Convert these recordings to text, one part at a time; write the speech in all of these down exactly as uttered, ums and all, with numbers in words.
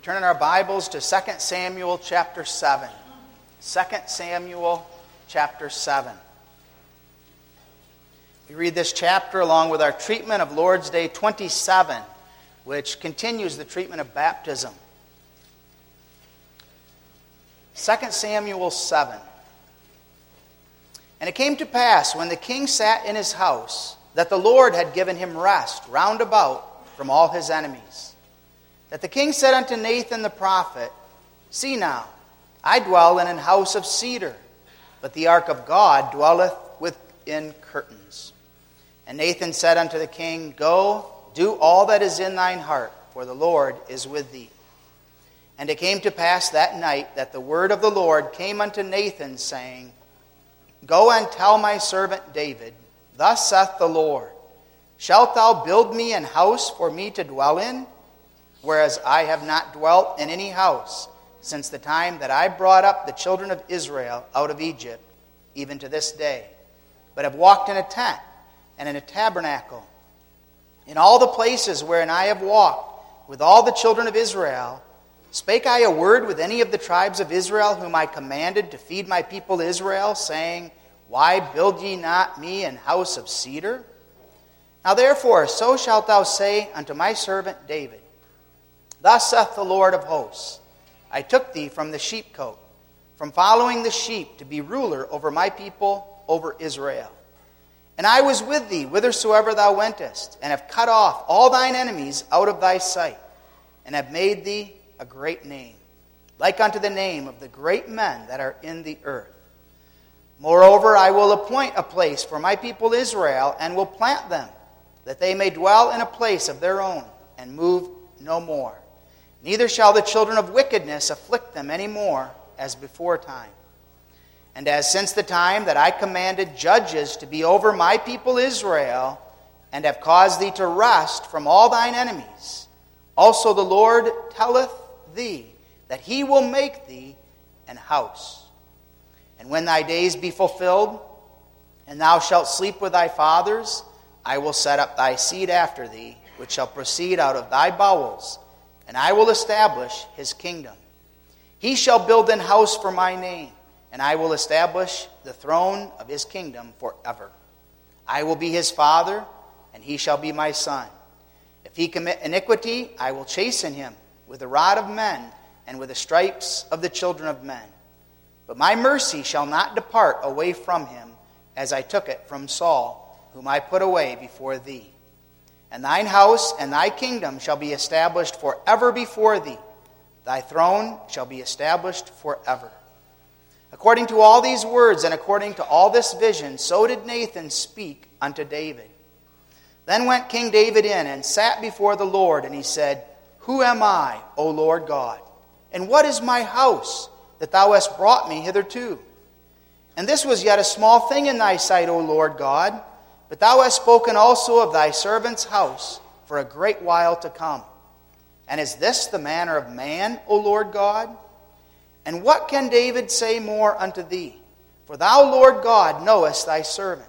turn in our Bibles to Second Samuel chapter seven. Second Samuel chapter seven. We read this chapter along with our treatment of Lord's Day twenty-seven, which continues the treatment of baptism. Second Samuel seven. And it came to pass, when the king sat in his house, that the Lord had given him rest round about from all his enemies. That the king said unto Nathan the prophet, See now, I dwell in an house of cedar, but the ark of God dwelleth within curtains. And Nathan said unto the king, Go, do all that is in thine heart, for the Lord is with thee. And it came to pass that night that the word of the Lord came unto Nathan, saying, Go and tell my servant David, Thus saith the Lord, Shalt thou build me an house for me to dwell in? Whereas I have not dwelt in any house since the time that I brought up the children of Israel out of Egypt, even to this day, but have walked in a tent and in a tabernacle. In all the places wherein I have walked with all the children of Israel, spake I a word with any of the tribes of Israel whom I commanded to feed my people Israel, saying, Why build ye not me an house of cedar? Now therefore, so shalt thou say unto my servant David, Thus saith the Lord of hosts, I took thee from the sheepcote, from following the sheep, to be ruler over my people, over Israel. And I was with thee whithersoever thou wentest, and have cut off all thine enemies out of thy sight, and have made thee a great name, like unto the name of the great men that are in the earth. Moreover, I will appoint a place for my people Israel, and will plant them, that they may dwell in a place of their own, and move no more. Neither shall the children of wickedness afflict them any more, as before time. And as since the time that I commanded judges to be over my people Israel, and have caused thee to rest from all thine enemies, also the Lord telleth thee that he will make thee an house. And when thy days be fulfilled, and thou shalt sleep with thy fathers, I will set up thy seed after thee, which shall proceed out of thy bowels, and I will establish his kingdom. He shall build an house for my name, and I will establish the throne of his kingdom forever. I will be his father, and he shall be my son. If he commit iniquity, I will chasten him with the rod of men, and with the stripes of the children of men. But my mercy shall not depart away from him, as I took it from Saul, whom I put away before thee. And thine house and thy kingdom shall be established forever before thee. Thy throne shall be established forever. According to all these words and according to all this vision, so did Nathan speak unto David. Then went King David in and sat before the Lord, and he said, Who am I, O Lord God? And what is my house, that thou hast brought me hitherto? And this was yet a small thing in thy sight, O Lord God. But thou hast spoken also of thy servant's house for a great while to come. And is this the manner of man, O Lord God? And what can David say more unto thee? For thou, Lord God, knowest thy servant.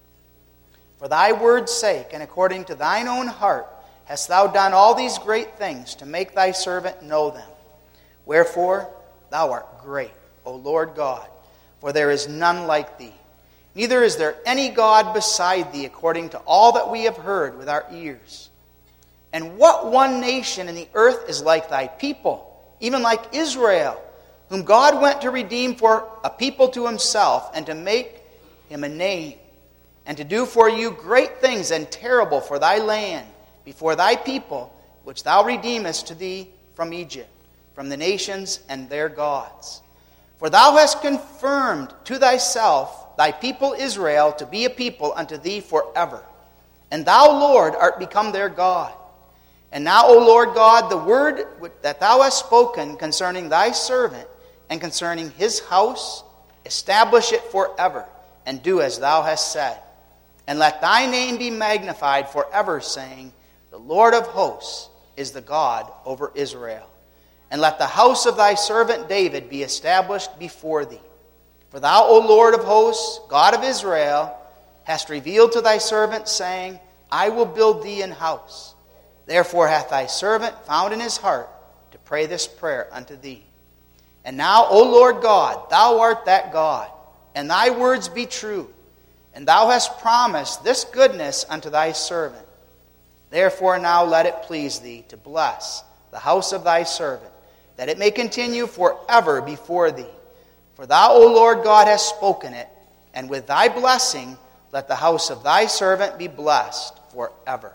For thy word's sake, and according to thine own heart, hast thou done all these great things to make thy servant know them. Wherefore thou art great, O Lord God, for there is none like thee. Neither is there any God beside thee, according to all that we have heard with our ears. And what one nation in the earth is like thy people, even like Israel, whom God went to redeem for a people to himself, and to make him a name, and to do for you great things and terrible for thy land, before thy people, which thou redeemest to thee from Egypt, from the nations and their gods. For thou hast confirmed to thyself thy people Israel to be a people unto thee forever. And thou, Lord, art become their God. And now, O Lord God, the word that thou hast spoken concerning thy servant and concerning his house, establish it forever, and do as thou hast said. And let thy name be magnified forever, saying, The Lord of hosts is the God over Israel. And let the house of thy servant David be established before thee. For thou, O Lord of hosts, God of Israel, hast revealed to thy servant, saying, I will build thee an house. Therefore hath thy servant found in his heart to pray this prayer unto thee. And now, O Lord God, thou art that God, and thy words be true, and thou hast promised this goodness unto thy servant. Therefore now let it please thee to bless the house of thy servant, that it may continue forever before thee. For thou, O Lord God, hast spoken it, and with thy blessing let the house of thy servant be blessed forever.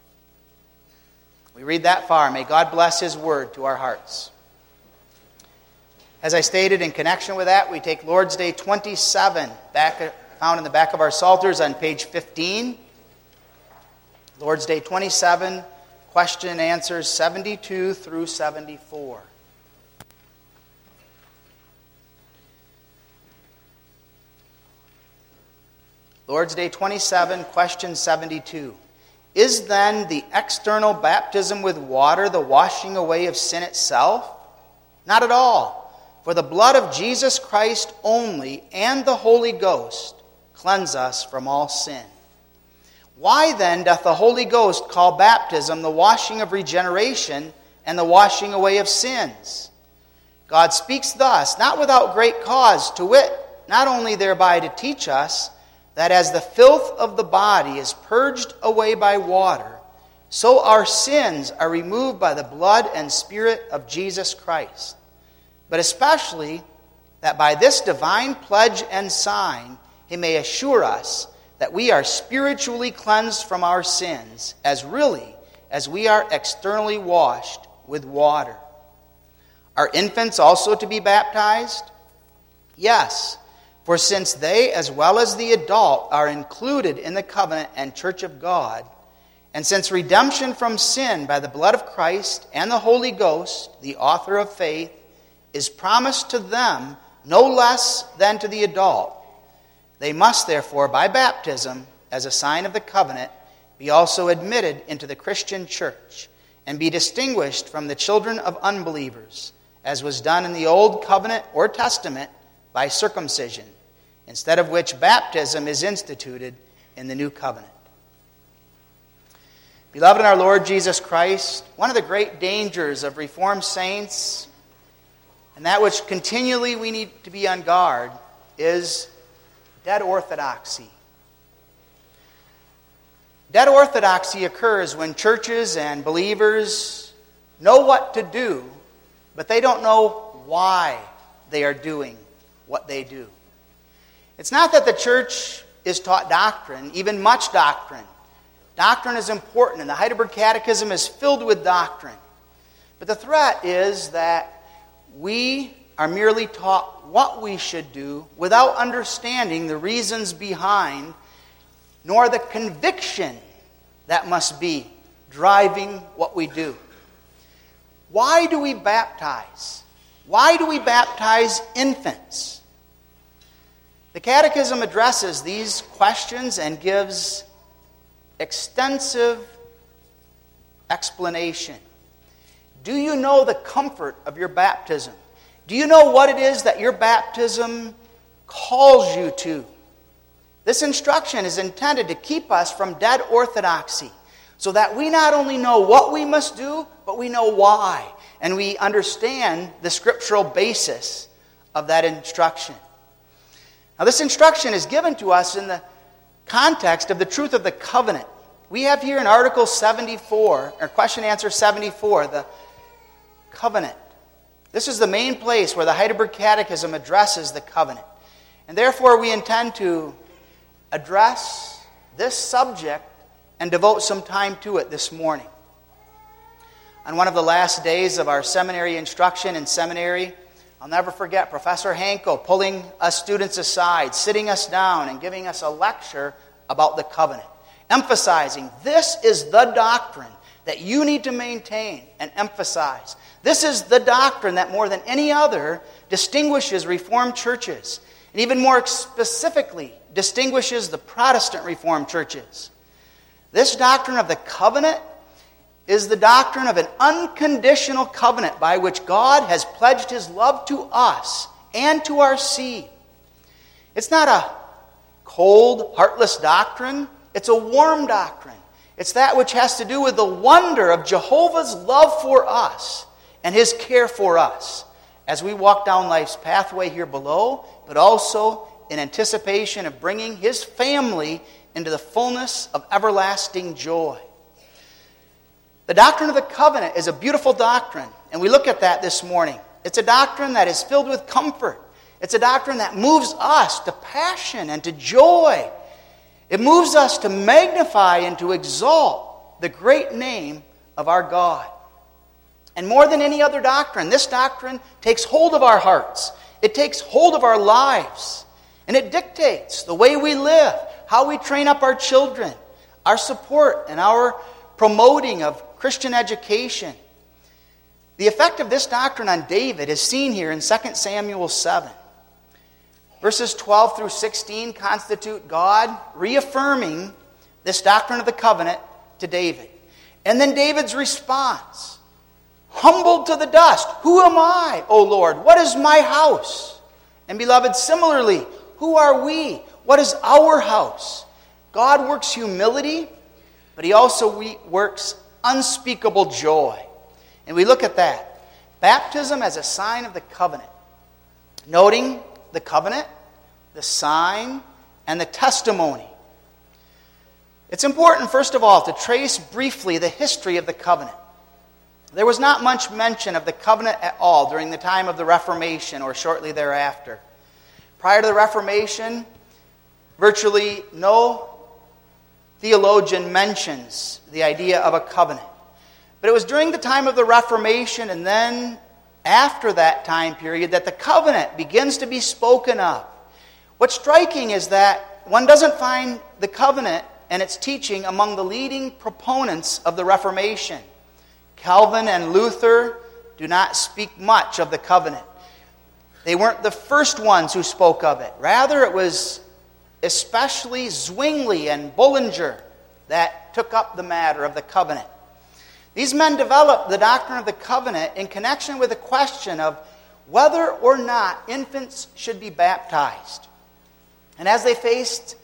We read that far. May God bless his word to our hearts. As I stated, in connection with that, we take Lord's Day twenty-seven, back, found in the back of our Psalters on page fifteen. Lord's Day twenty-seven, question and answers seventy-two through seventy-four. Lord's Day twenty-seven, question seventy-two. Is then the external baptism with water the washing away of sin itself? Not at all. For the blood of Jesus Christ only and the Holy Ghost cleanse us from all sin. Why then doth the Holy Ghost call baptism the washing of regeneration and the washing away of sins? God speaks thus, not without great cause, to wit, not only thereby to teach us that as the filth of the body is purged away by water, so our sins are removed by the blood and Spirit of Jesus Christ. But especially that by this divine pledge and sign he may assure us that we are spiritually cleansed from our sins, as really as we are externally washed with water. Are infants also to be baptized? Yes, for since they, as well as the adult, are included in the covenant and church of God, and since redemption from sin by the blood of Christ and the Holy Ghost, the author of faith, is promised to them no less than to the adult, they must therefore, by baptism, as a sign of the covenant, be also admitted into the Christian church, and be distinguished from the children of unbelievers, as was done in the Old Covenant or Testament by circumcision, instead of which baptism is instituted in the New Covenant. Beloved in our Lord Jesus Christ, one of the great dangers of Reformed saints, and that which continually we need to be on guard, is dead orthodoxy. Dead orthodoxy occurs when churches and believers know what to do, but they don't know why they are doing what they do. It's not that the church is taught doctrine, even much doctrine. Doctrine is important, and the Heidelberg Catechism is filled with doctrine. But the threat is that we are merely taught what we should do without understanding the reasons behind, nor the conviction that must be driving what we do. Why do we baptize? Why do we baptize infants? The Catechism addresses these questions and gives extensive explanation. Do you know the comfort of your baptism? Do you know what it is that your baptism calls you to? This instruction is intended to keep us from dead orthodoxy, so that we not only know what we must do, but we know why, and we understand the scriptural basis of that instruction. Now, this instruction is given to us in the context of the truth of the covenant. We have here in Article seventy-four, or question answer seventy-four, the covenant. This is the main place where the Heidelberg Catechism addresses the covenant. And therefore we intend to address this subject and devote some time to it this morning. On one of the last days of our seminary instruction in seminary, I'll never forget Professor Hankel pulling us students aside, sitting us down, and giving us a lecture about the covenant, emphasizing this is the doctrine that you need to maintain and emphasize. This is the doctrine that more than any other distinguishes Reformed churches, and even more specifically distinguishes the Protestant Reformed churches. This doctrine of the covenant is the doctrine of an unconditional covenant by which God has pledged his love to us and to our seed. It's not a cold, heartless doctrine. It's a warm doctrine. It's that which has to do with the wonder of Jehovah's love for us and His care for us as we walk down life's pathway here below, but also in anticipation of bringing His family into the fullness of everlasting joy. The doctrine of the covenant is a beautiful doctrine, and we look at that this morning. It's a doctrine that is filled with comfort. It's a doctrine that moves us to passion and to joy. It moves us to magnify and to exalt the great name of our God. And more than any other doctrine, this doctrine takes hold of our hearts. It takes hold of our lives. And it dictates the way we live, how we train up our children, our support and our promoting of Christian education. The effect of this doctrine on David is seen here in Second Samuel seven. Verses twelve through sixteen constitute God reaffirming this doctrine of the covenant to David. And then David's response, humbled to the dust, who am I, O Lord? What is my house? And beloved, similarly, who are we? What is our house? God works humility, but He also works unspeakable joy. And we look at that. Baptism as a sign of the covenant. Noting the covenant, the sign, and the testimony. It's important, first of all, to trace briefly the history of the covenant. There was not much mention of the covenant at all during the time of the Reformation or shortly thereafter. Prior to the Reformation, virtually no theologian mentions the idea of a covenant. But it was during the time of the Reformation and then after that time period that the covenant begins to be spoken of. What's striking is that one doesn't find the covenant and its teaching among the leading proponents of the Reformation. Calvin and Luther do not speak much of the covenant. They weren't the first ones who spoke of it. Rather, it was especially Zwingli and Bullinger that took up the matter of the covenant. These men developed the doctrine of the covenant in connection with the question of whether or not infants should be baptized. And as they faced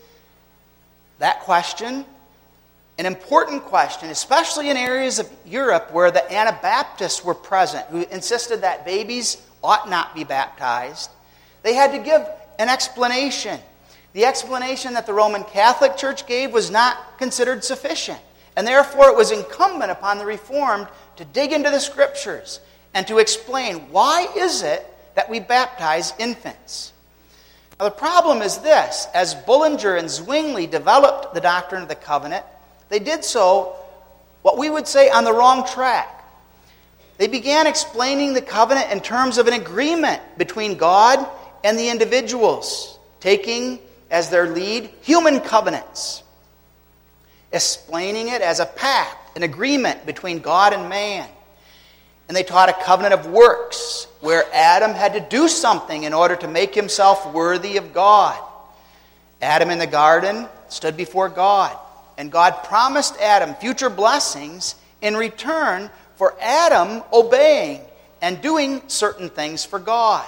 that question, an important question, especially in areas of Europe where the Anabaptists were present, who insisted that babies ought not be baptized, they had to give an explanation. The explanation that the Roman Catholic Church gave was not considered sufficient. And therefore it was incumbent upon the Reformed to dig into the Scriptures and to explain, why is it that we baptize infants? Now the problem is this: as Bullinger and Zwingli developed the doctrine of the covenant, they did so, what we would say, on the wrong track. They began explaining the covenant in terms of an agreement between God and the individuals, taking as their lead human covenants, explaining it as a pact, an agreement between God and man. And they taught a covenant of works, where Adam had to do something in order to make himself worthy of God. Adam in the garden stood before God, and God promised Adam future blessings in return for Adam obeying and doing certain things for God.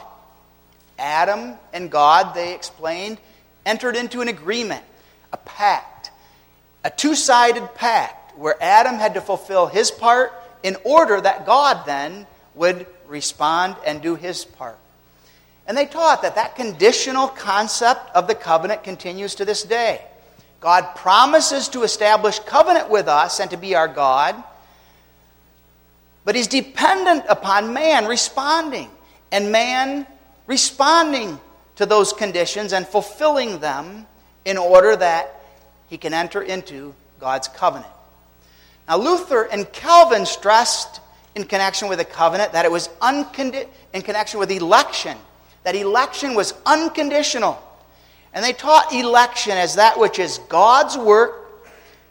Adam and God, they explained, entered into an agreement, a pact, a two-sided pact, where Adam had to fulfill his part in order that God then would respond and do his part. And they taught that that conditional concept of the covenant continues to this day. God promises to establish covenant with us and to be our God, but He's dependent upon man responding, and man responding to those conditions and fulfilling them in order that he can enter into God's covenant. Now, Luther and Calvin stressed in connection with the covenant that it was uncondi- in connection with election, that election was unconditional. And they taught election as that which is God's work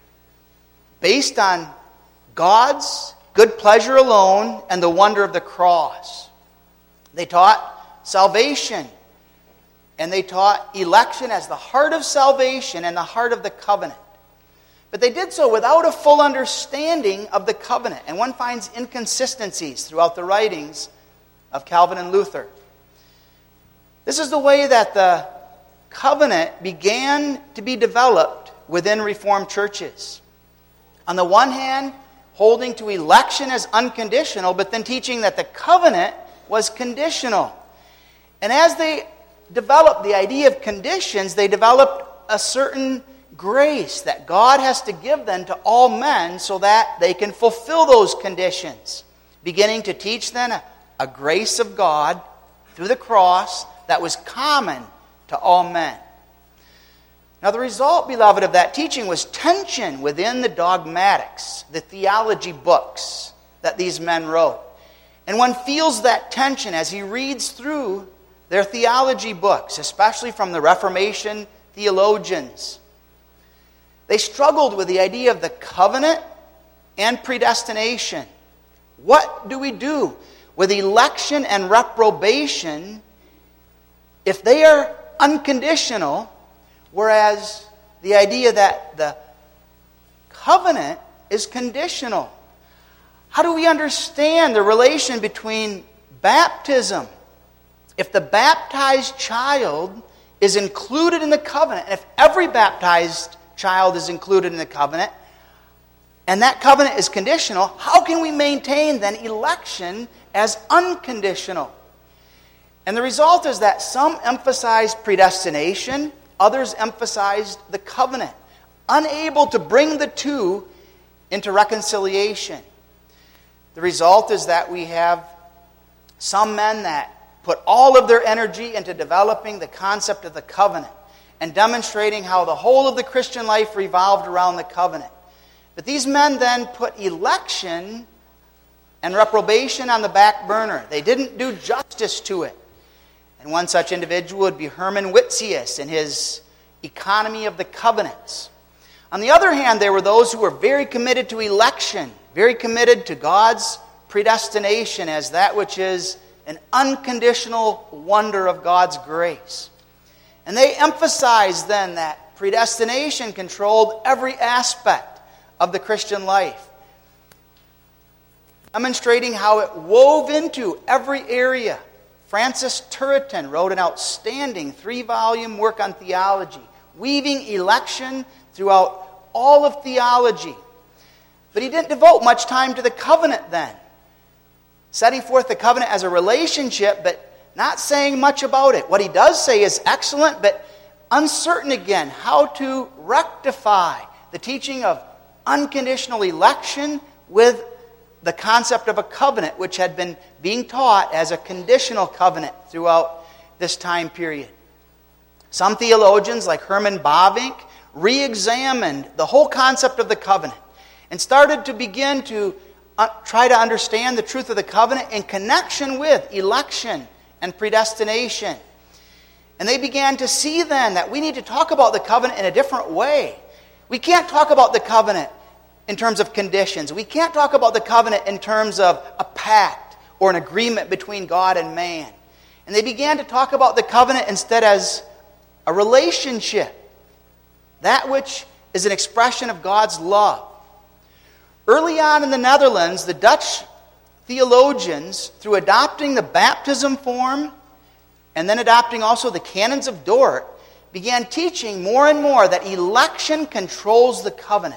based on God's good pleasure alone and the wonder of the cross. They taught salvation, and they taught election as the heart of salvation and the heart of the covenant. But they did so without a full understanding of the covenant, and one finds inconsistencies throughout the writings of Calvin and Luther. This is the way that the covenant began to be developed within Reformed churches. On the one hand, holding to election as unconditional, but then teaching that the covenant was conditional. And as they developed the idea of conditions, they developed a certain grace that God has to give then to all men so that they can fulfill those conditions, beginning to teach then a, a grace of God through the cross that was common to all men. Now the result, beloved, of that teaching was tension within the dogmatics, the theology books that these men wrote. And one feels that tension as he reads through their theology books, especially from the Reformation theologians. They struggled with the idea of the covenant and predestination. What do we do with election and reprobation if they are unconditional, whereas the idea that the covenant is conditional? How do we understand the relation between baptism? If the baptized child is included in the covenant, and if every baptized child is included in the covenant, and that covenant is conditional, how can we maintain then election as unconditional? And the result is that some emphasize predestination, others emphasized the covenant, unable to bring the two into reconciliation. The result is that we have some men that put all of their energy into developing the concept of the covenant and demonstrating how the whole of the Christian life revolved around the covenant. But these men then put election and reprobation on the back burner. They didn't do justice to it. And one such individual would be Herman Witsius in his Economy of the Covenants. On the other hand, there were those who were very committed to election, very committed to God's predestination as that which is an unconditional wonder of God's grace. And they emphasized then that predestination controlled every aspect of the Christian life, demonstrating how it wove into every area. Francis Turretin wrote an outstanding three-volume work on theology, weaving election throughout all of theology. But he didn't devote much time to the covenant then, setting forth the covenant as a relationship, but not saying much about it. What he does say is excellent, but uncertain again how to rectify the teaching of unconditional election with the concept of a covenant, which had been being taught as a conditional covenant throughout this time period. Some theologians, like Herman Bavinck, re-examined the whole concept of the covenant and started to begin to uh, try to understand the truth of the covenant in connection with election and predestination. And they began to see then that we need to talk about the covenant in a different way. We can't talk about the covenant in terms of conditions. We can't talk about the covenant in terms of a pact or an agreement between God and man. And they began to talk about the covenant instead as a relationship, that which is an expression of God's love. Early on in the Netherlands, the Dutch theologians, through adopting the baptism form and then adopting also the canons of Dort, began teaching more and more that election controls the covenant.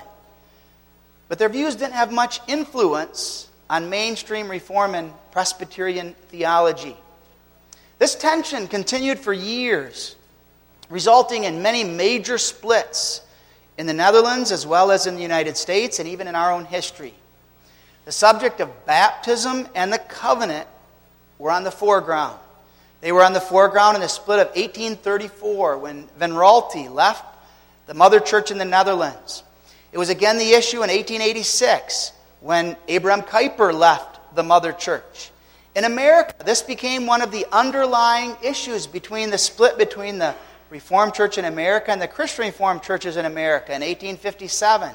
But their views didn't have much influence on mainstream Reform and Presbyterian theology. This tension continued for years, resulting in many major splits in the Netherlands as well as in the United States and even in our own history. The subject of baptism and the covenant were on the foreground. They were on the foreground in the split of eighteen thirty-four when Van Raalte left the Mother Church in the Netherlands. It was again the issue in eighteen eighty-six when Abraham Kuyper left the Mother Church. In America, this became one of the underlying issues between the split between the Reformed Church in America and the Christian Reformed churches in America in eighteen fifty-seven.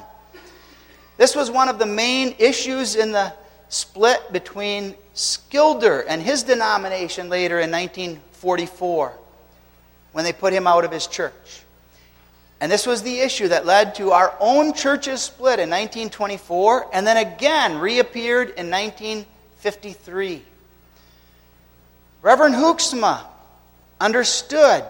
This was one of the main issues in the split between Schilder and his denomination later in nineteen forty-four when they put him out of his church. And this was the issue that led to our own church's split in nineteen twenty-four and then again reappeared in nineteen fifty-three. Reverend Hoeksma understood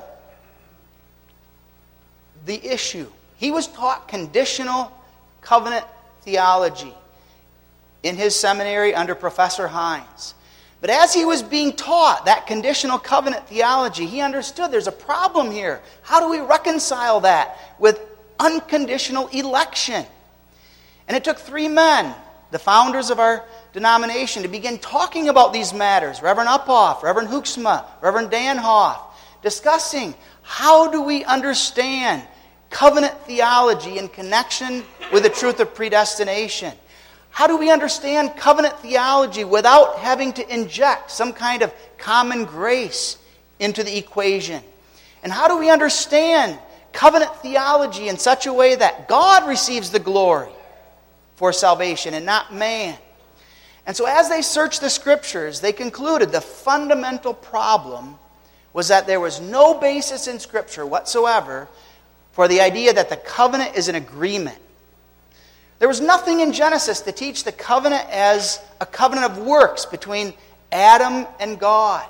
the issue. He was taught conditional covenant theology. in his seminary under Professor Hines. But as he was being taught that conditional covenant theology, he understood there's a problem here. How do we reconcile that with unconditional election? And it took three men, the founders of our denomination, to begin talking about these matters. Reverend Uphoff, Reverend Hoeksma, Reverend Danhoff, discussing how do we understand covenant theology in connection with the truth of predestination. How do we understand covenant theology without having to inject some kind of common grace into the equation? And how do we understand covenant theology in such a way that God receives the glory for salvation and not man? And so as they searched the Scriptures, they concluded the fundamental problem was that there was no basis in Scripture whatsoever for the idea that the covenant is an agreement. There was nothing in Genesis to teach the covenant as a covenant of works between Adam and God.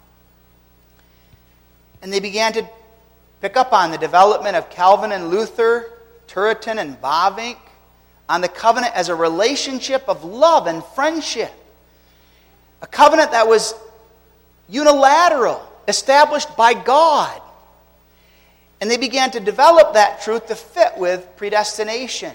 And they began to pick up on the development of Calvin and Luther, Turretin and Bavinck, on the covenant as a relationship of love and friendship. A covenant that was unilateral, established by God. And they began to develop that truth to fit with predestination.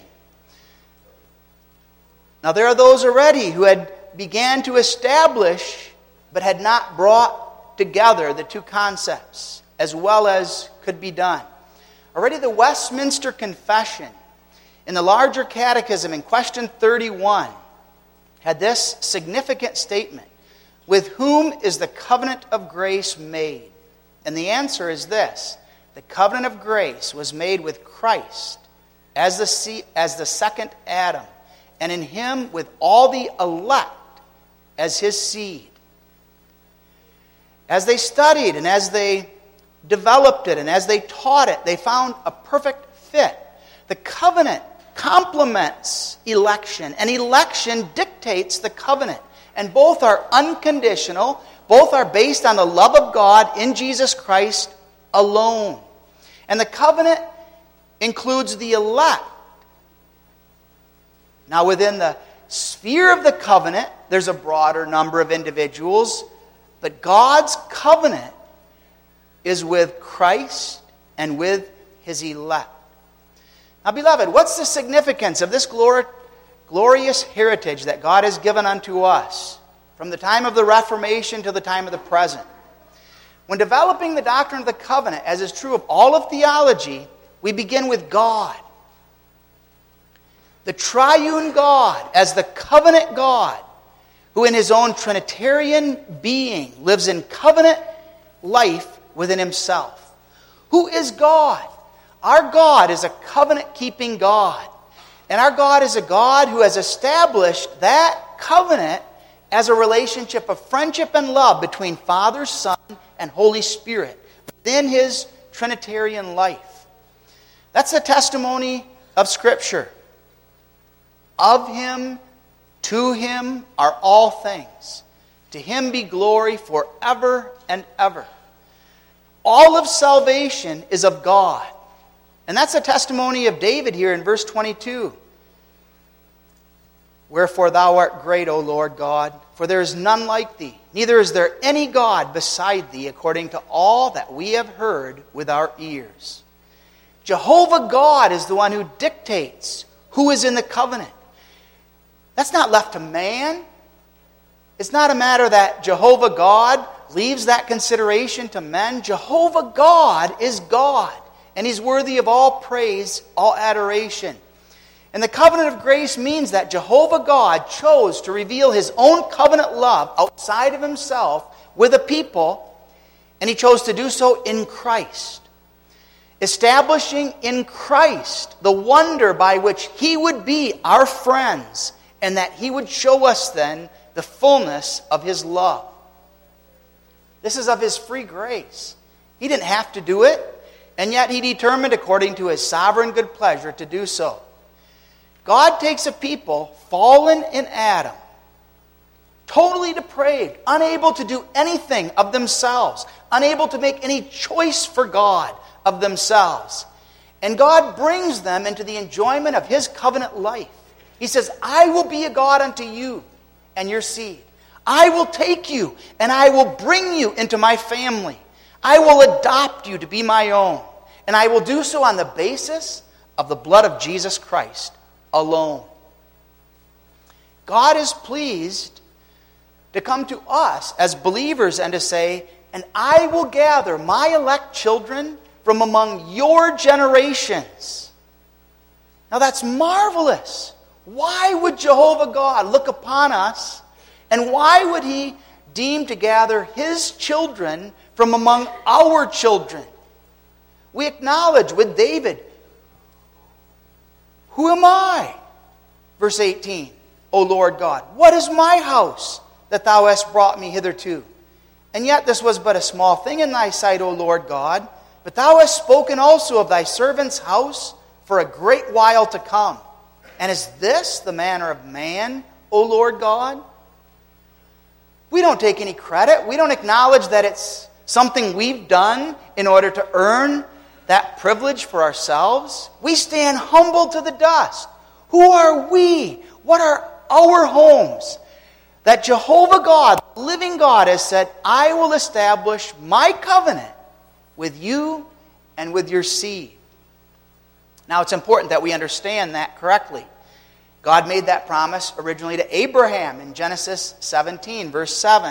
Now there are those already who had began to establish but had not brought together the two concepts as well as could be done. Already the Westminster Confession in the larger catechism in question thirty-one had this significant statement: with whom is the covenant of grace made? And the answer is this: the covenant of grace was made with Christ as the, se- as the second Adam, and in him with all the elect as his seed. As they studied and as they developed it and as they taught it, they found a perfect fit. The covenant complements election, and election dictates the covenant. And both are unconditional. Both are based on the love of God in Jesus Christ alone. And the covenant includes the elect. Now, within the sphere of the covenant, there's a broader number of individuals, but God's covenant is with Christ and with his elect. Now, beloved, what's the significance of this glor- glorious heritage that God has given unto us from the time of the Reformation to the time of the present? When developing the doctrine of the covenant, as is true of all of theology, we begin with God. The triune God, as the covenant God, who in his own Trinitarian being lives in covenant life within himself. Who is God? Our God is a covenant-keeping God. And our God is a God who has established that covenant as a relationship of friendship and love between Father, Son, and Holy Spirit within his Trinitarian life. That's the testimony of Scripture. Of him, to him are all things. To him be glory forever and ever. All of salvation is of God. And that's a testimony of David here in verse twenty-two. Wherefore thou art great, O Lord God, for there is none like thee, neither is there any God beside thee, according to all that we have heard with our ears. Jehovah God is the one who dictates who is in the covenant. That's not left to man. It's not a matter that Jehovah God leaves that consideration to men. Jehovah God is God, and he's worthy of all praise, all adoration. And the covenant of grace means that Jehovah God chose to reveal his own covenant love outside of himself with a people, and he chose to do so in Christ. Establishing in Christ the wonder by which he would be our friends, and that he would show us then the fullness of his love. This is of his free grace. He didn't have to do it, and yet he determined according to his sovereign good pleasure to do so. God takes a people fallen in Adam, totally depraved, unable to do anything of themselves, unable to make any choice for God of themselves. And God brings them into the enjoyment of his covenant life. He says, I will be a God unto you and your seed. I will take you and I will bring you into my family. I will adopt you to be my own. And I will do so on the basis of the blood of Jesus Christ alone. God is pleased to come to us as believers and to say, and I will gather my elect children from among your generations. Now that's marvelous. Why would Jehovah God look upon us, and why would He deem to gather His children from among our children? We acknowledge with David, who am I? Verse eighteen, O Lord God, what is my house that thou hast brought me hitherto? And yet this was but a small thing in thy sight, O Lord God. But thou hast spoken also of thy servant's house for a great while to come. And is this the manner of man, O Lord God? We don't take any credit. We don't acknowledge that it's something we've done in order to earn that privilege for ourselves. We stand humble to the dust. Who are we? What are our homes? That Jehovah God, the living God, has said, I will establish my covenant with you and with your seed. Now it's important that we understand that correctly. God made that promise originally to Abraham in Genesis seventeen, verse seven.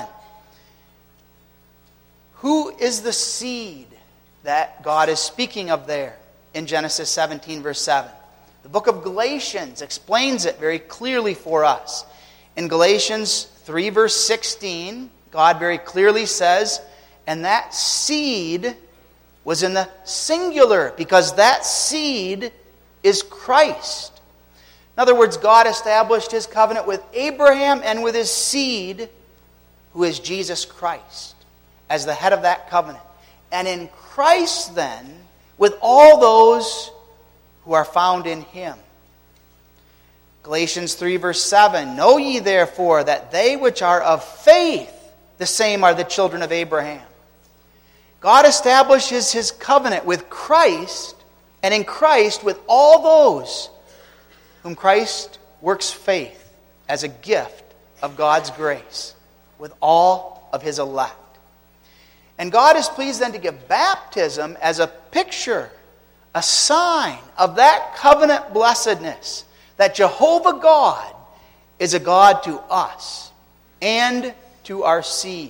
Who is the seed that God is speaking of there in Genesis seventeen, verse seven? The book of Galatians explains it very clearly for us. In Galatians three, verse sixteen, God very clearly says, and that seed was in the singular, because that seed is Christ. In other words, God established His covenant with Abraham and with his seed, who is Jesus Christ, as the head of that covenant. And in Christ, then, with all those who are found in Him. Galatians three, verse seven, know ye therefore that they which are of faith, the same are the children of Abraham. God establishes His covenant with Christ, and in Christ with all those whom Christ works faith as a gift of God's grace, with all of His elect. And God is pleased then to give baptism as a picture, a sign of that covenant blessedness, that Jehovah God is a God to us and to our seed.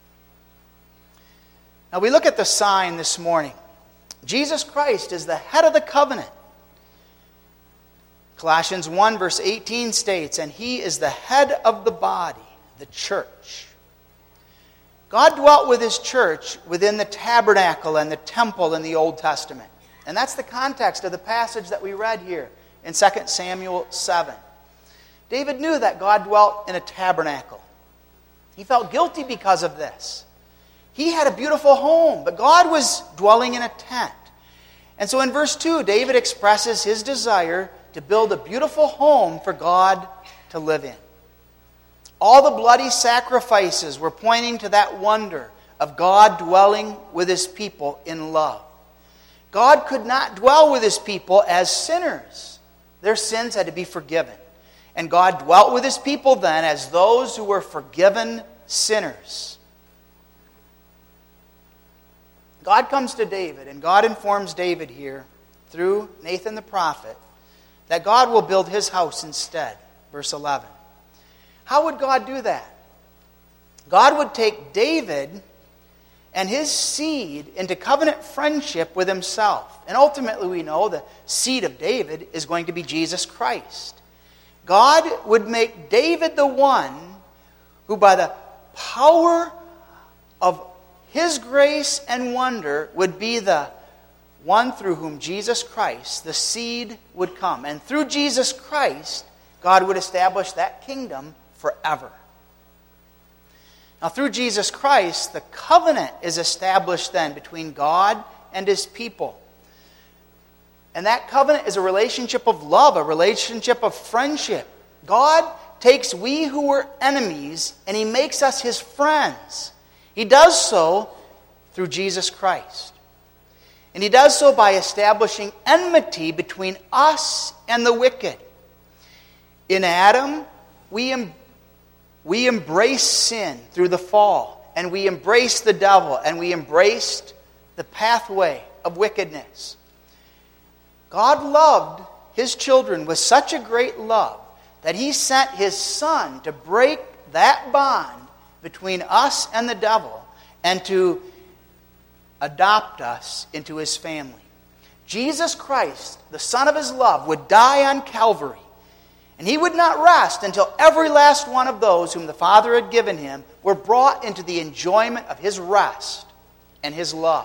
Now we look at the sign this morning. Jesus Christ is the head of the covenant. Colossians one, verse eighteen states, and He is the head of the body, the church. God dwelt with His church within the tabernacle and the temple in the Old Testament. And that's the context of the passage that we read here in Second Samuel seven. David knew that God dwelt in a tabernacle. He felt guilty because of this. He had a beautiful home, but God was dwelling in a tent. And so in verse two, David expresses his desire to build a beautiful home for God to live in. All the bloody sacrifices were pointing to that wonder of God dwelling with His people in love. God could not dwell with His people as sinners. Their sins had to be forgiven. And God dwelt with His people then as those who were forgiven sinners. God comes to David, and God informs David here through Nathan the prophet that God will build His house instead. Verse eleven. How would God do that? God would take David and his seed into covenant friendship with Himself. And ultimately we know the seed of David is going to be Jesus Christ. God would make David the one who by the power of His grace and wonder would be the one through whom Jesus Christ, the seed, would come. And through Jesus Christ, God would establish that kingdom forever. Now, through Jesus Christ, the covenant is established then between God and His people. And that covenant is a relationship of love, a relationship of friendship. God takes we who were enemies and He makes us His friends. He does so through Jesus Christ. And He does so by establishing enmity between us and the wicked. In Adam, we, em- we embraced sin through the fall, and we embraced the devil, and we embraced the pathway of wickedness. God loved His children with such a great love that He sent His Son to break that bond between us and the devil and to adopt us into His family. Jesus Christ, the Son of His love, would die on Calvary, and He would not rest until every last one of those whom the Father had given Him were brought into the enjoyment of His rest and His love.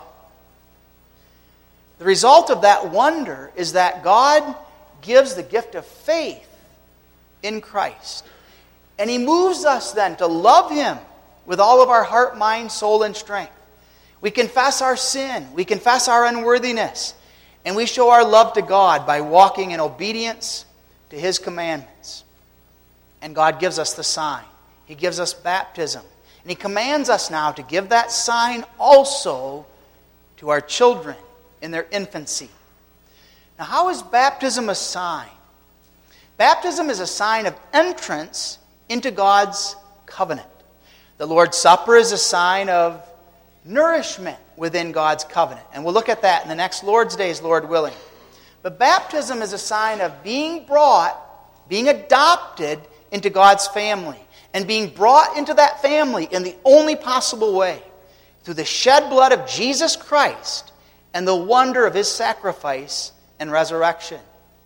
The result of that wonder is that God gives the gift of faith in Christ. And He moves us then to love Him with all of our heart, mind, soul, and strength. We confess our sin. We confess our unworthiness. And we show our love to God by walking in obedience to His commandments. And God gives us the sign. He gives us baptism. And He commands us now to give that sign also to our children in their infancy. Now, how is baptism a sign? Baptism is a sign of entrance into God's covenant. The Lord's Supper is a sign of nourishment within God's covenant. And we'll look at that in the next Lord's Days, Lord willing. But baptism is a sign of being brought, being adopted into God's family, and being brought into that family in the only possible way, through the shed blood of Jesus Christ and the wonder of His sacrifice and resurrection.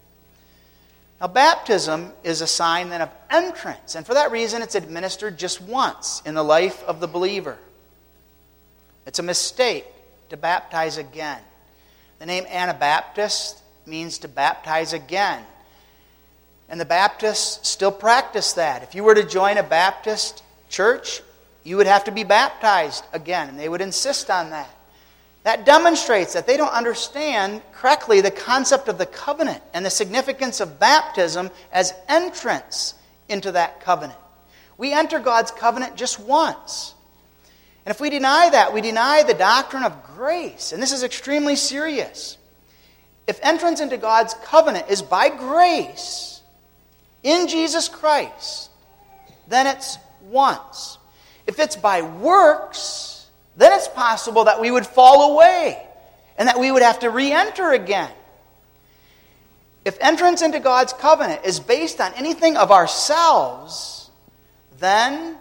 Now, baptism is a sign then of entrance, and for that reason it's administered just once in the life of the believer. It's a mistake to baptize again. The name Anabaptist means to baptize again. And the Baptists still practice that. If you were to join a Baptist church, you would have to be baptized again, and they would insist on that. That demonstrates that they don't understand correctly the concept of the covenant and the significance of baptism as entrance into that covenant. We enter God's covenant just once. And if we deny that, we deny the doctrine of grace. And this is extremely serious. If entrance into God's covenant is by grace in Jesus Christ, then it's once. If it's by works, then it's possible that we would fall away and that we would have to re-enter again. If entrance into God's covenant is based on anything of ourselves, then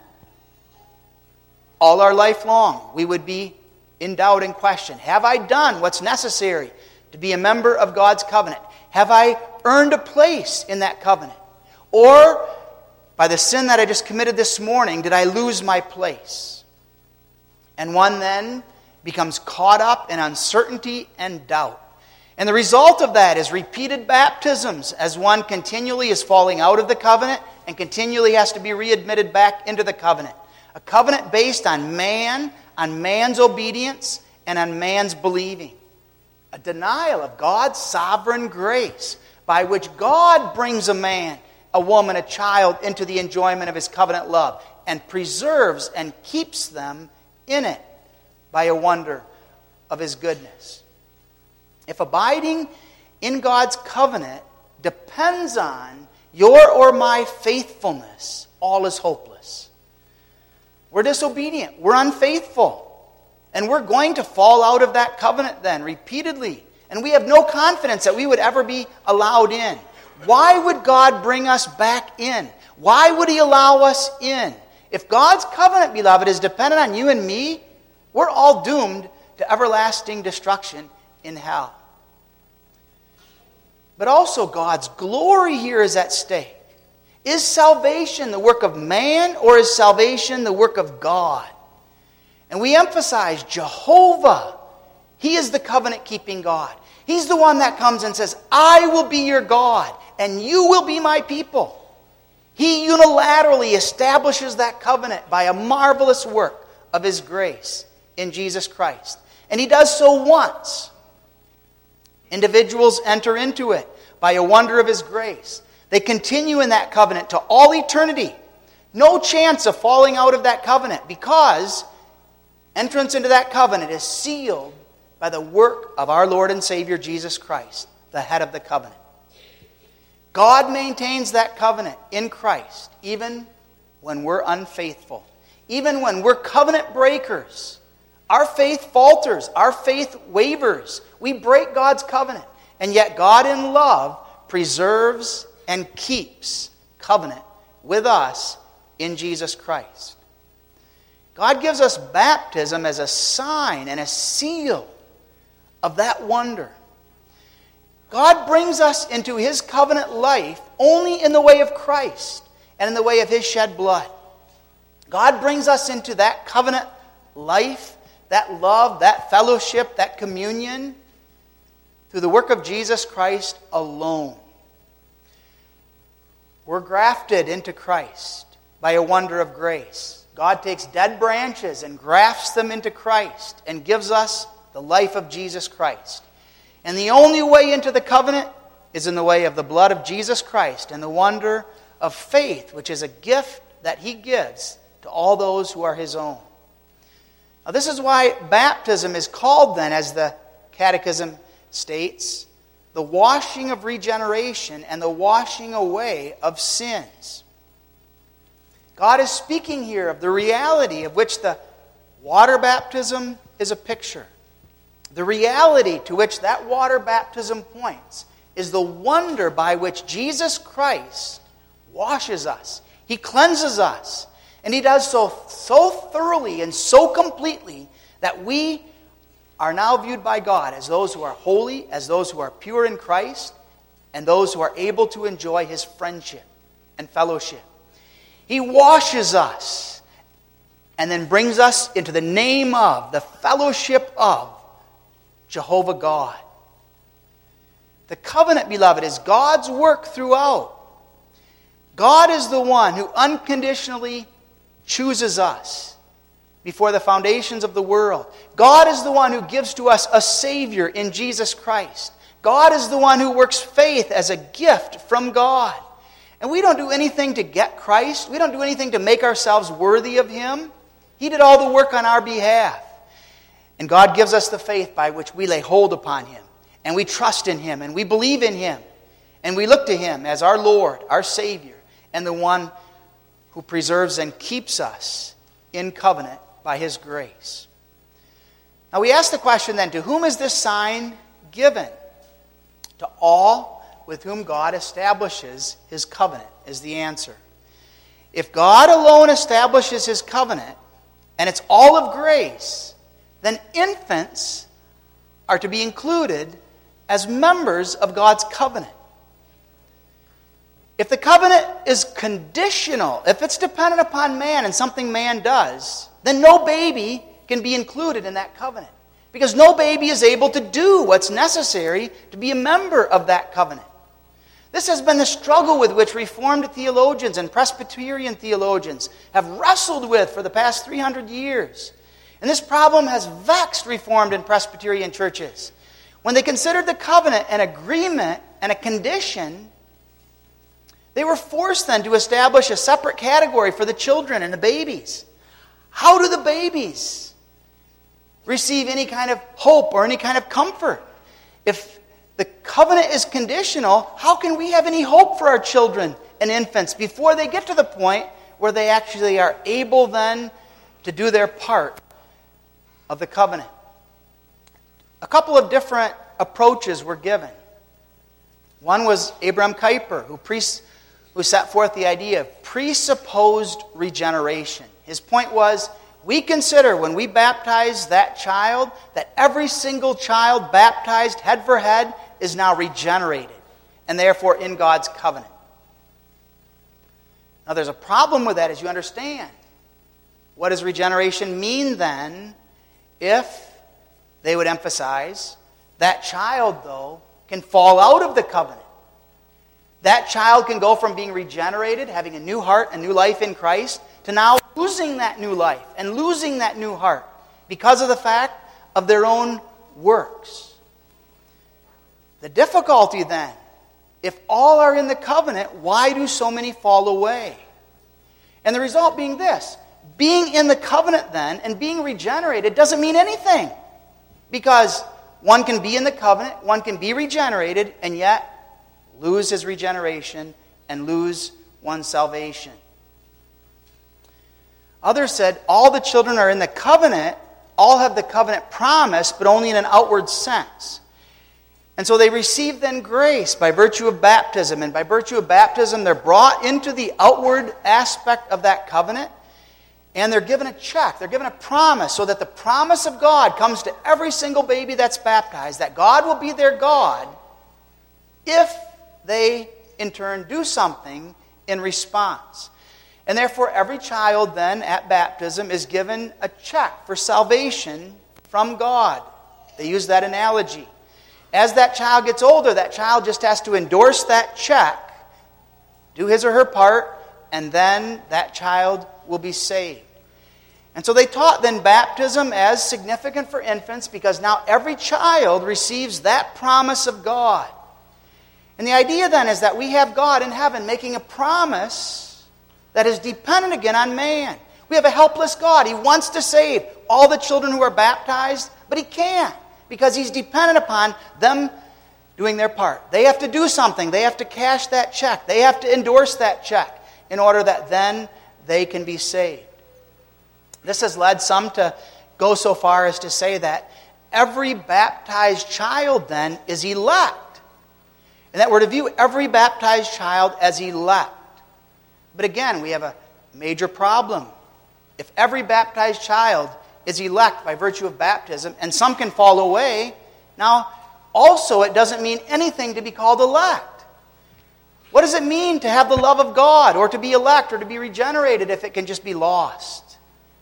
all our life long we would be in doubt and question. Have I done what's necessary to be a member of God's covenant? Have I earned a place in that covenant? Or, by the sin that I just committed this morning, did I lose my place? And one then becomes caught up in uncertainty and doubt. And the result of that is repeated baptisms as one continually is falling out of the covenant and continually has to be readmitted back into the covenant. A covenant based on man, on man's obedience, and on man's believing. A denial of God's sovereign grace by which God brings a man, a woman, a child into the enjoyment of His covenant love and preserves and keeps them in it by a wonder of His goodness. If abiding in God's covenant depends on your or my faithfulness, all is hopeless. We're disobedient. We're unfaithful. And we're going to fall out of that covenant then repeatedly. And we have no confidence that we would ever be allowed in. Why would God bring us back in? Why would He allow us in? If God's covenant, beloved, is dependent on you and me, we're all doomed to everlasting destruction in hell. But also God's glory here is at stake. Is salvation the work of man, or is salvation the work of God? And we emphasize Jehovah. He is the covenant-keeping God. He's the one that comes and says, I will be your God, and you will be my people. He unilaterally establishes that covenant by a marvelous work of His grace in Jesus Christ. And He does so once. Individuals enter into it by a wonder of His grace. They continue in that covenant to all eternity. No chance of falling out of that covenant because entrance into that covenant is sealed by the work of our Lord and Savior Jesus Christ, the head of the covenant. God maintains that covenant in Christ, even when we're unfaithful. Even when we're covenant breakers. Our faith falters. Our faith wavers. We break God's covenant. And yet God in love preserves and keeps covenant with us in Jesus Christ. God gives us baptism as a sign and a seal of that wonder. God brings us into His covenant life only in the way of Christ and in the way of His shed blood. God brings us into that covenant life, that love, that fellowship, that communion through the work of Jesus Christ alone. We're grafted into Christ by a wonder of grace. God takes dead branches and grafts them into Christ and gives us the life of Jesus Christ. And the only way into the covenant is in the way of the blood of Jesus Christ and the wonder of faith, which is a gift that He gives to all those who are His own. Now, this is why baptism is called then, as the Catechism states, the washing of regeneration and the washing away of sins. God is speaking here of the reality of which the water baptism is a picture. The reality to which that water baptism points is the wonder by which Jesus Christ washes us. He cleanses us. And He does so so thoroughly and so completely that we are now viewed by God as those who are holy, as those who are pure in Christ, and those who are able to enjoy His friendship and fellowship. He washes us and then brings us into the name of, the fellowship of Jehovah God. The covenant, beloved, is God's work throughout. God is the one who unconditionally chooses us before the foundations of the world. God is the one who gives to us a Savior in Jesus Christ. God is the one who works faith as a gift from God. And we don't do anything to get Christ. We don't do anything to make ourselves worthy of Him. He did all the work on our behalf. And God gives us the faith by which we lay hold upon Him. And we trust in Him. And we believe in Him. And we look to Him as our Lord, our Savior, and the one who preserves and keeps us in covenant by His grace. Now we ask the question then, to whom is this sign given? To all with whom God establishes His covenant is the answer. If God alone establishes His covenant, and it's all of grace, then infants are to be included as members of God's covenant. If the covenant is conditional, if it's dependent upon man and something man does, then no baby can be included in that covenant. Because no baby is able to do what's necessary to be a member of that covenant. This has been the struggle with which Reformed theologians and Presbyterian theologians have wrestled with for the past three hundred years. And this problem has vexed Reformed and Presbyterian churches. When they considered the covenant an agreement and a condition, they were forced then to establish a separate category for the children and the babies. How do the babies receive any kind of hope or any kind of comfort? If the covenant is conditional, how can we have any hope for our children and infants before they get to the point where they actually are able then to do their part of the covenant? A couple of different approaches were given. One was Abraham Kuyper, who, pre- who set forth the idea of presupposed regeneration. His point was, we consider when we baptize that child that every single child baptized head for head is now regenerated and therefore in God's covenant. Now there's a problem with that, as you understand. What does regeneration mean then if they would emphasize that child, though, can fall out of the covenant? That child can go from being regenerated, having a new heart, a new life in Christ, to now losing that new life and losing that new heart because of the fact of their own works. The difficulty then, if all are in the covenant, why do so many fall away? And the result being this: being in the covenant then and being regenerated doesn't mean anything. Because one can be in the covenant, one can be regenerated, and yet lose his regeneration and lose one's salvation. Others said all the children are in the covenant, all have the covenant promise, but only in an outward sense. And so they receive then grace by virtue of baptism. And by virtue of baptism, they're brought into the outward aspect of that covenant. And they're given a check. They're given a promise so that the promise of God comes to every single baby that's baptized, that God will be their God if they, in turn, do something in response. And therefore, every child then at baptism is given a check for salvation from God. They use that analogy. As that child gets older, that child just has to endorse that check, do his or her part, and then that child will be saved. And so they taught then baptism as significant for infants because now every child receives that promise of God. And the idea then is that we have God in heaven making a promise that is dependent again on man. We have a helpless God. He wants to save all the children who are baptized, but He can't because He's dependent upon them doing their part. They have to do something. They have to cash that check. They have to endorse that check in order that then they can be saved. This has led some to go so far as to say that every baptized child then is elect. And that we're to view every baptized child as elect. But again, we have a major problem. If every baptized child is elect by virtue of baptism, and some can fall away, now also it doesn't mean anything to be called elect. What does it mean to have the love of God, or to be elect, or to be regenerated if it can just be lost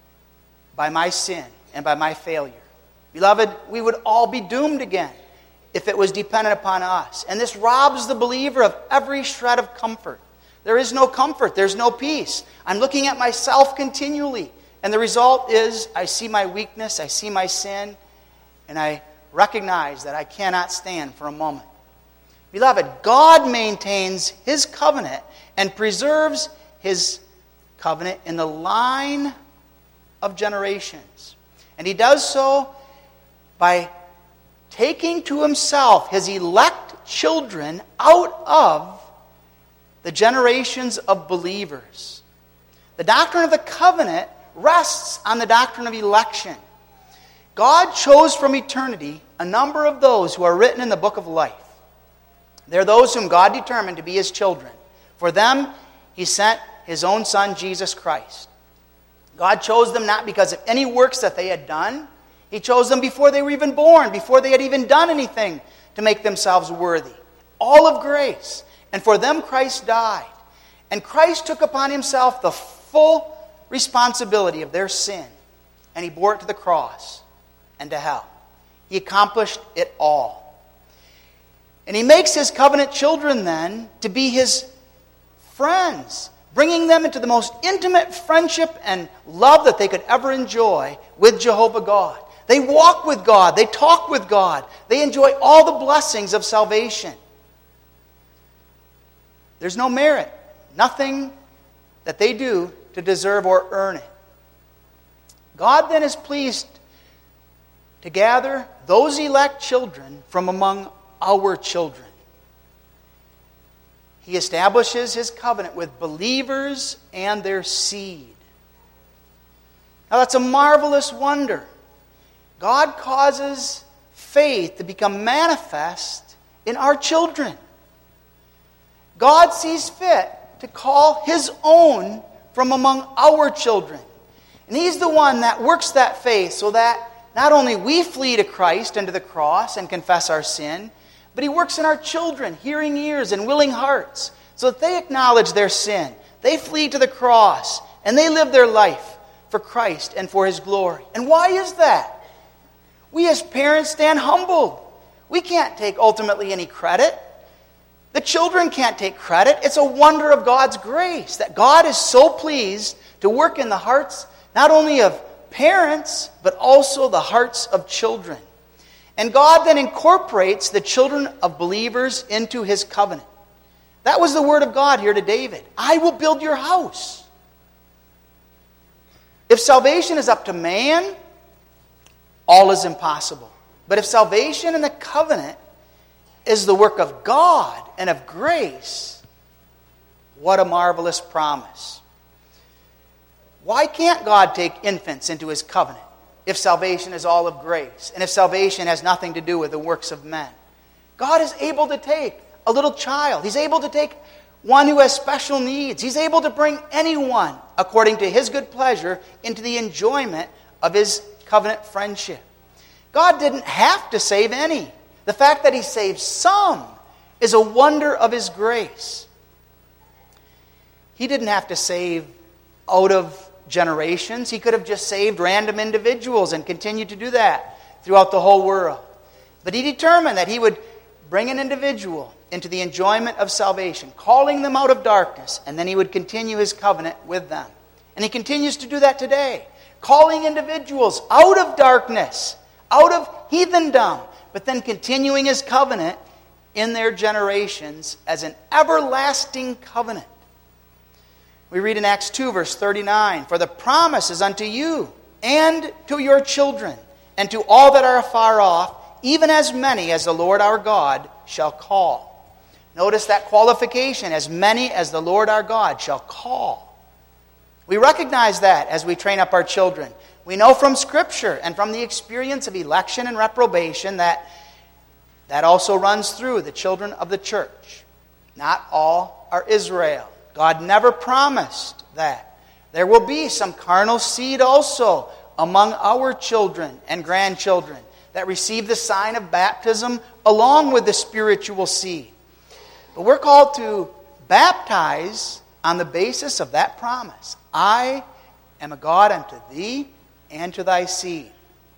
by my sin and by my failure? Beloved, we would all be doomed again if it was dependent upon us. And this robs the believer of every shred of comfort. There is no comfort. There's no peace. I'm looking at myself continually. And the result is I see my weakness, I see my sin, and I recognize that I cannot stand for a moment. Beloved, God maintains His covenant and preserves His covenant in the line of generations. And He does so by taking to Himself His elect children out of the generations of believers. The doctrine of the covenant rests on the doctrine of election. God chose from eternity a number of those who are written in the book of life. They're those whom God determined to be His children. For them, He sent His own Son, Jesus Christ. God chose them not because of any works that they had done. He chose them before they were even born, before they had even done anything to make themselves worthy. All of grace. And for them Christ died. And Christ took upon Himself the full responsibility of their sin. And He bore it to the cross and to hell. He accomplished it all. And He makes His covenant children then to be His friends, bringing them into the most intimate friendship and love that they could ever enjoy with Jehovah God. They walk with God. They talk with God. They enjoy all the blessings of salvation. There's no merit, nothing that they do to deserve or earn it. God then is pleased to gather those elect children from among our children. He establishes His covenant with believers and their seed. Now that's a marvelous wonder. God causes faith to become manifest in our children. God sees fit to call His own from among our children. And He's the one that works that faith so that not only we flee to Christ and to the cross and confess our sin, but He works in our children, hearing ears and willing hearts, so that they acknowledge their sin. They flee to the cross and they live their life for Christ and for His glory. And why is that? We as parents stand humbled. We can't take ultimately any credit. The children can't take credit. It's a wonder of God's grace that God is so pleased to work in the hearts not only of parents, but also the hearts of children. And God then incorporates the children of believers into His covenant. That was the word of God here to David. I will build your house. If salvation is up to man, all is impossible. But if salvation and the covenant is the work of God and of grace, what a marvelous promise. Why can't God take infants into his covenant if salvation is all of grace and if salvation has nothing to do with the works of men? God is able to take a little child. He's able to take one who has special needs. He's able to bring anyone, according to his good pleasure, into the enjoyment of his covenant friendship. God didn't have to save any. The fact that he saved some is a wonder of his grace. He didn't have to save out of generations. He could have just saved random individuals and continued to do that throughout the whole world. But he determined that he would bring an individual into the enjoyment of salvation, calling them out of darkness, and then he would continue his covenant with them. And he continues to do that today, calling individuals out of darkness, out of heathendom, but then continuing his covenant in their generations as an everlasting covenant. We read in Acts two, verse thirty-nine, "For the promise is unto you and to your children and to all that are afar off, even as many as the Lord our God shall call." Notice that qualification, as many as the Lord our God shall call. We recognize that as we train up our children. We know from Scripture and from the experience of election and reprobation that that also runs through the children of the church. Not all are Israel. God never promised that. There will be some carnal seed also among our children and grandchildren that receive the sign of baptism along with the spiritual seed. But we're called to baptize on the basis of that promise. I am a God unto thee and to thy seed.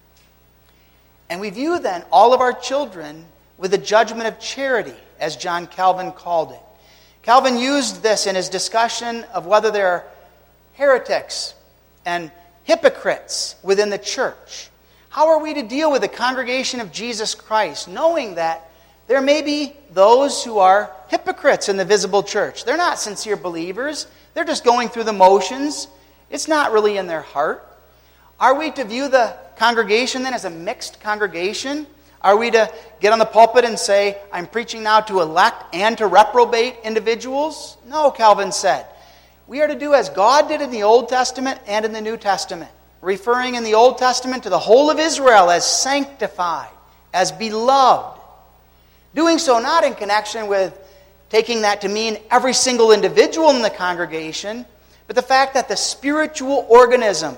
And we view then all of our children with the judgment of charity, as John Calvin called it. Calvin used this in his discussion of whether there are heretics and hypocrites within the church. How are we to deal with the congregation of Jesus Christ, knowing that there may be those who are hypocrites in the visible church? They're not sincere believers. They're just going through the motions. It's not really in their heart. Are we to view the congregation then as a mixed congregation? Are we to get on the pulpit and say, I'm preaching now to elect and to reprobate individuals? No, Calvin said. We are to do as God did in the Old Testament and in the New Testament, referring in the Old Testament to the whole of Israel as sanctified, as beloved. Doing so not in connection with taking that to mean every single individual in the congregation, but the fact that the spiritual organism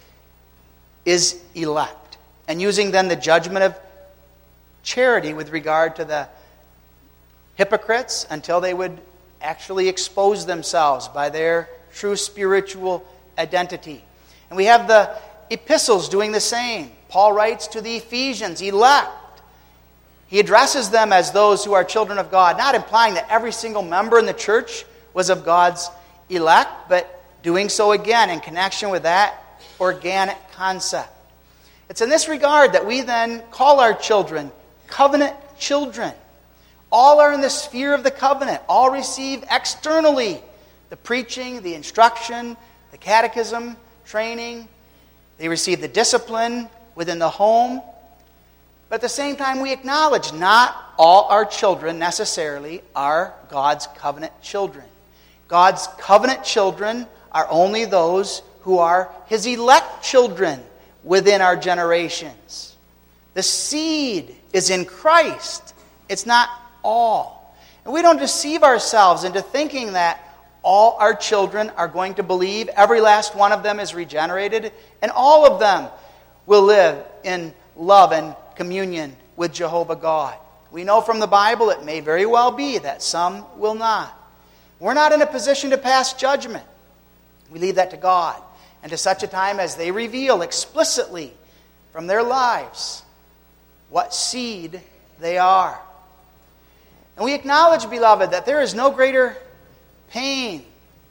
is elect, and using then the judgment of charity with regard to the hypocrites until they would actually expose themselves by their true spiritual identity. And we have the epistles doing the same. Paul writes to the Ephesians, elect. He addresses them as those who are children of God, not implying that every single member in the church was of God's elect, but doing so again in connection with that organic concept. It's in this regard that we then call our children covenant children. All are in the sphere of the covenant. All receive externally the preaching, the instruction, the catechism, training. They receive the discipline within the home. But at the same time, we acknowledge not all our children necessarily are God's covenant children. God's covenant children are only those who are His elect children within our generations. The seed is in Christ. It's not all. And we don't deceive ourselves into thinking that all our children are going to believe, every last one of them is regenerated, and all of them will live in love and communion with Jehovah God. We know from the Bible it may very well be that some will not. We're not in a position to pass judgment. We leave that to God, and to such a time as they reveal explicitly from their lives what seed they are. And we acknowledge, beloved, that there is no greater pain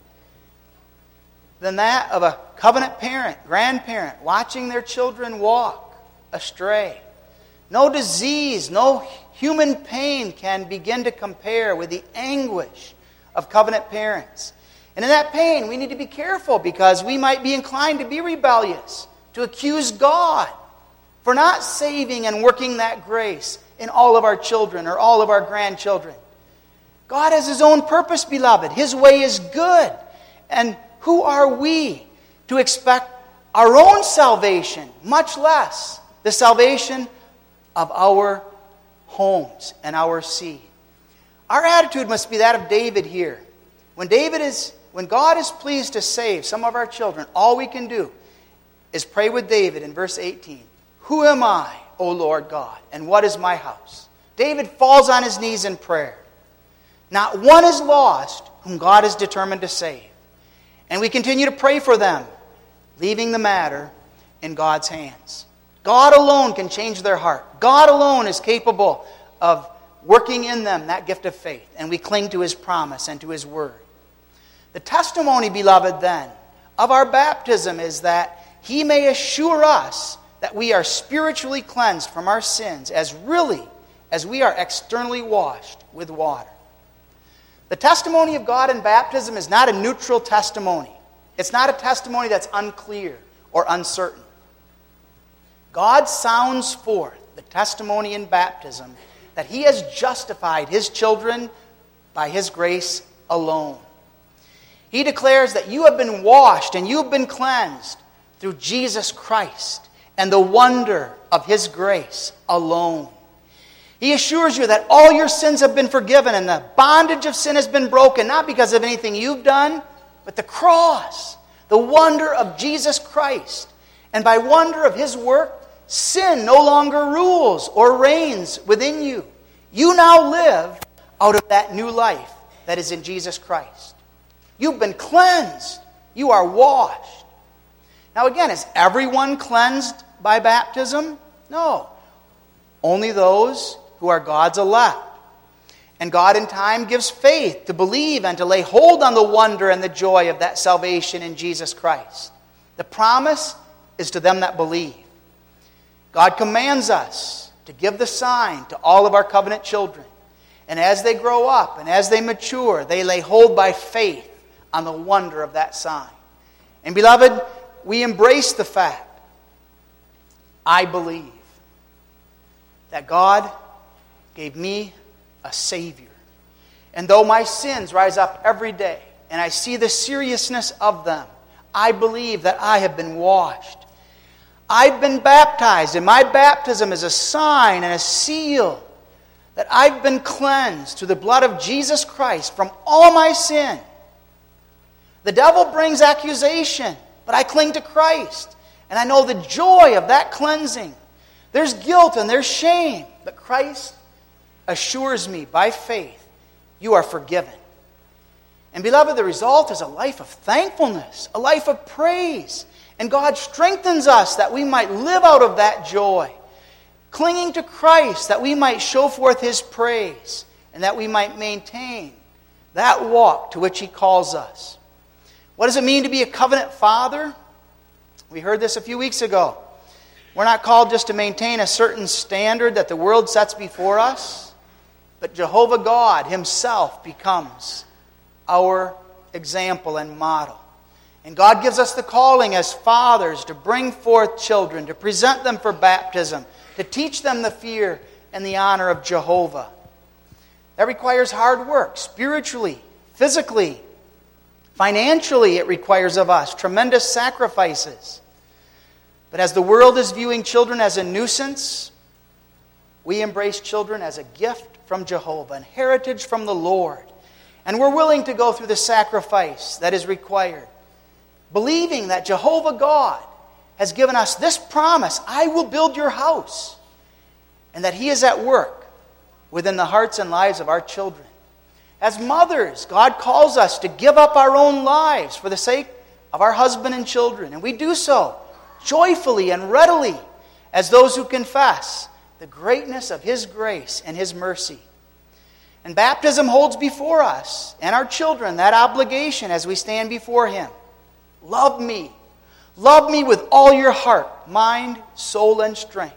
than that of a covenant parent, grandparent, watching their children walk astray. No disease, no human pain can begin to compare with the anguish of covenant parents. And in that pain, we need to be careful because we might be inclined to be rebellious, to accuse God for not saving and working that grace in all of our children or all of our grandchildren. God has His own purpose, beloved. His way is good. And who are we to expect our own salvation, much less the salvation of our homes and our seed? Our attitude must be that of David here. When David is, when God is pleased to save some of our children, all we can do is pray with David in verse eighteen. Who am I, O Lord God, and what is my house? David falls on his knees in prayer. Not one is lost whom God is determined to save. And we continue to pray for them, leaving the matter in God's hands. God alone can change their heart. God alone is capable of working in them that gift of faith. And we cling to His promise and to His word. The testimony, beloved, then, of our baptism is that He may assure us that we are spiritually cleansed from our sins as really as we are externally washed with water. The testimony of God in baptism is not a neutral testimony. It's not a testimony that's unclear or uncertain. God sounds forth the testimony in baptism that He has justified His children by His grace alone. He declares that you have been washed and you have been cleansed through Jesus Christ and the wonder of His grace alone. He assures you that all your sins have been forgiven and the bondage of sin has been broken, not because of anything you've done, but the cross, the wonder of Jesus Christ. And by wonder of His work, sin no longer rules or reigns within you. You now live out of that new life that is in Jesus Christ. You've been cleansed. You are washed. Now again, is everyone cleansed by baptism? No. Only those who are God's elect. And God in time gives faith to believe and to lay hold on the wonder and the joy of that salvation in Jesus Christ. The promise is to them that believe. God commands us to give the sign to all of our covenant children. And as they grow up and as they mature, they lay hold by faith on the wonder of that sign. And beloved, we embrace the fact, I believe, that God gave me a Savior. And though my sins rise up every day, and I see the seriousness of them, I believe that I have been washed. I've been baptized, and my baptism is a sign and a seal that I've been cleansed through the blood of Jesus Christ from all my sin. The devil brings accusation, but I cling to Christ, and I know the joy of that cleansing. There's guilt and there's shame, but Christ assures me by faith, you are forgiven. And beloved, the result is a life of thankfulness, a life of praise. And God strengthens us that we might live out of that joy, clinging to Christ that we might show forth His praise and that we might maintain that walk to which He calls us. What does it mean to be a covenant father? We heard this a few weeks ago. We're not called just to maintain a certain standard that the world sets before us, but Jehovah God Himself becomes our example and model. And God gives us the calling as fathers to bring forth children, to present them for baptism, to teach them the fear and the honor of Jehovah. That requires hard work, spiritually, physically, financially. It requires of us tremendous sacrifices. But as the world is viewing children as a nuisance, we embrace children as a gift from Jehovah, and heritage from the Lord. And we're willing to go through the sacrifice that is required, believing that Jehovah God has given us this promise, I will build your house, and that He is at work within the hearts and lives of our children. As mothers, God calls us to give up our own lives for the sake of our husband and children, and we do so joyfully and readily as those who confess the greatness of His grace and His mercy. And baptism holds before us and our children that obligation as we stand before Him. Love me. Love me with all your heart, mind, soul, and strength.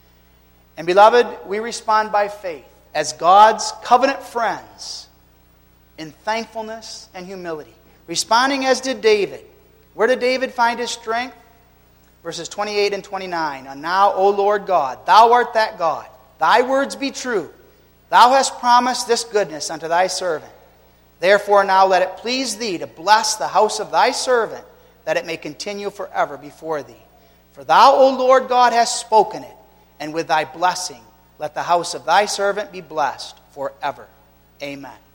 And beloved, we respond by faith as God's covenant friends in thankfulness and humility. Responding as did David. Where did David find his strength? Verses twenty-eight and twenty-nine. And now, O Lord God, Thou art that God thy words be true. Thou hast promised this goodness unto thy servant. Therefore now let it please thee to bless the house of thy servant, that it may continue forever before thee. For thou, O Lord God, hast spoken it, and with thy blessing let the house of thy servant be blessed forever. Amen.